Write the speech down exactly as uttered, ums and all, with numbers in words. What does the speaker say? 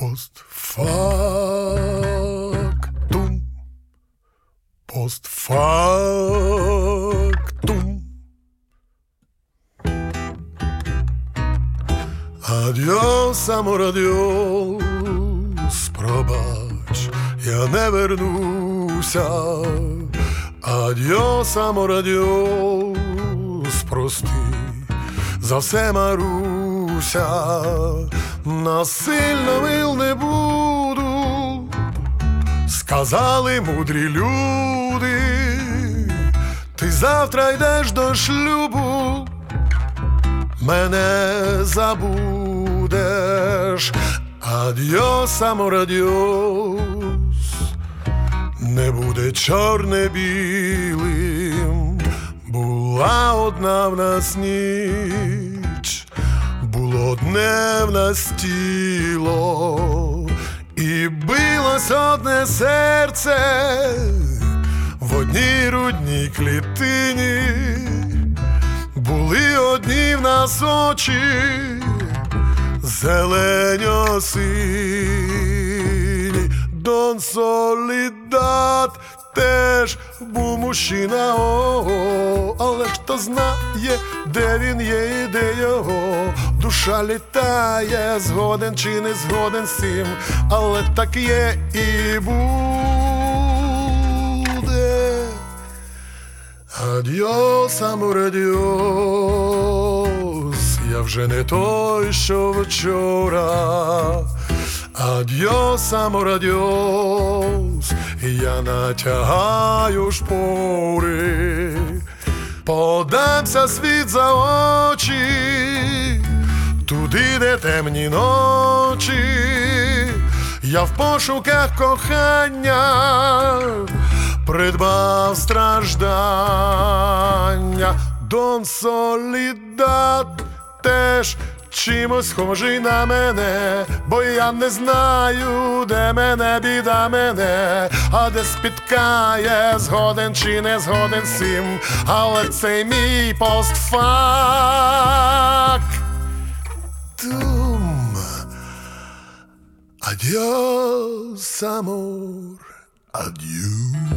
Постфактум, постфактум. Адьос, амор, адьос, пробач, я не вернуся. Адьос, амор, адьос, прости, за все, Маруся. Насильно мил не буду, сказали мудрі люди. Ти завтра йдеш до шлюбу, мене забудеш. Адьос, амор, адьос, не буде чорне білим. Була одна в нас ніч, було одне в нас тіло, і билось одне серце в одній грудній клітині. Були одні в нас очі, зеленьо-сині. Дон Солідат теж був мужчина, о-о-о. Але хто знає, де він є і де його душа літає, згоден чи не згоден з цим, але так є і буде. Адьос, амор, адьос, я вже не той, що вчора. Адьос, амор, адьос, я натягаю шпори. Подамся світ за очі, туди, де темні ночі. Я в пошуках кохання придбав страждання. Дон Солідат теж чимось схожий на мене, бо я не знаю, де мене біда мене, а де спіткає, згоден чи не згоден з цим, але цей мій постфактум. Адьос, амор, адьос.